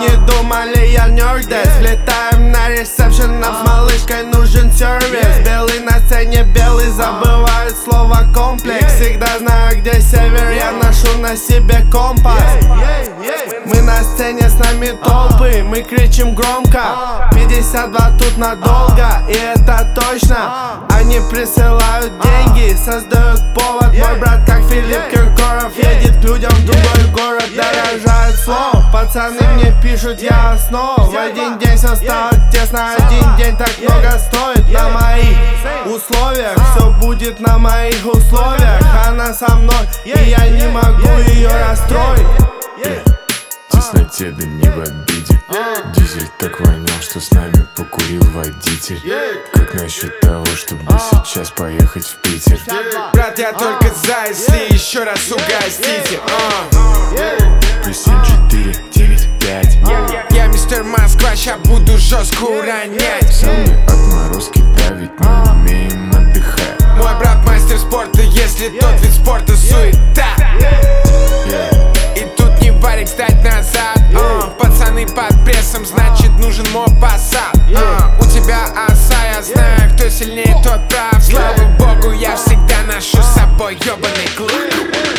не думали, я нёрдец. Влетаем на ресепшн, нам с малышкой нужен сервис. Белый на сцене, белый забывает слово комплекс. Всегда знаю, где север, я ношу на себе компас. Мы на сцене, с нами толпы, мы кричим громко. 52 тут надолго, и это точно. Они присылают деньги, создают повод. Мой брат, как Филипп Киркоров, едет к людям в другой город, дорожает слов. Пацаны мне пишут, я основ. В один день все стало тесно, один день так много стоит. На моих условиях, все будет на моих условиях. Она со мной, и я не могу ее расстроить. В тесноте, да не в обиде. Дизель так вонял, что с нами покурил водитель. Как насчет того, чтобы сейчас поехать в Питер? Брат, я только за, если еще раз угостите. Плюс 7, 4, 9, 5. Я мистер Москва, ща буду жестко уронять. Самые отморозки давить не умеем отдыхать. Мой брат мастер спорта, если тот вид спорта суета. И тут не варик, встать назад. Пацаны под прессом, значит нужен мопассат. У тебя оса, я знаю, кто сильнее, тот прав. Слава богу, я всегда ношу с собой ёбаный клуб.